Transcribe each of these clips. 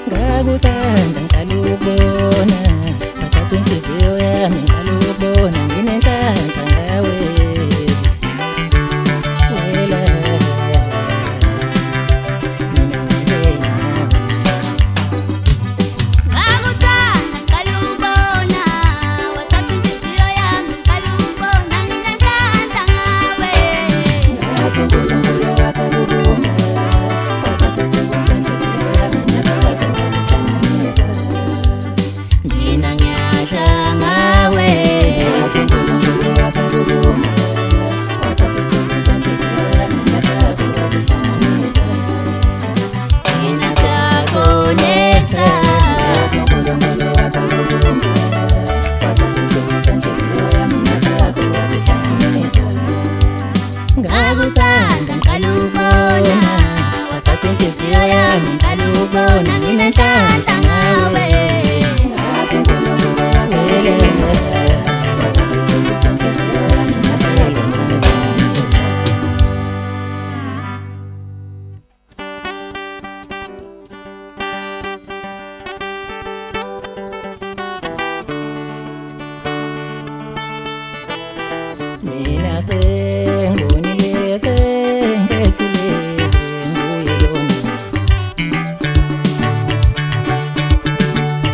Ngakuthanda ngiqala ukubona wathatha inhliziyo yami ngiqala ukubona nginenhlanhla ngawe wela mina ngingena nawe. Ngakuthanda ngiqala ukubona wathatha inhliziyo yami ngiqala ukubona nginenhlanhla ngawe. Ngathi uNkulunkulu wathanda ukuma wathatha isithunzi senhliziyo yami nesakho wazihlanganisa. Mina ngiyasha ngawe. Ngathi uNkulunkulu wathanda ukuma wathatha isithunzi senhliziyo yami nesakho wazihlanganisa. Thina siyakhonekta. Ngathi uNkulunkulu wathanda ukuma wathatha isithunzi senhliziyo yami nesakho wazihlanganisa. Ngakuthanda ngiqala ukubona wathatha inhliziyo yami ngiqala ukubona nginenhlanhla ngawe. Ngathi uNkulunkulu wathanda ukuma wathatha isithunzi senhliziyo yami nesakho wazihlanganisa. Mina sengonile sengethile nguye lona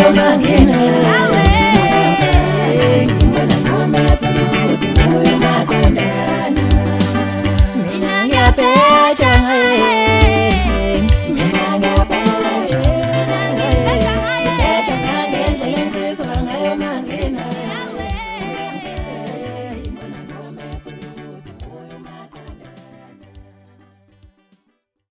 noma ngina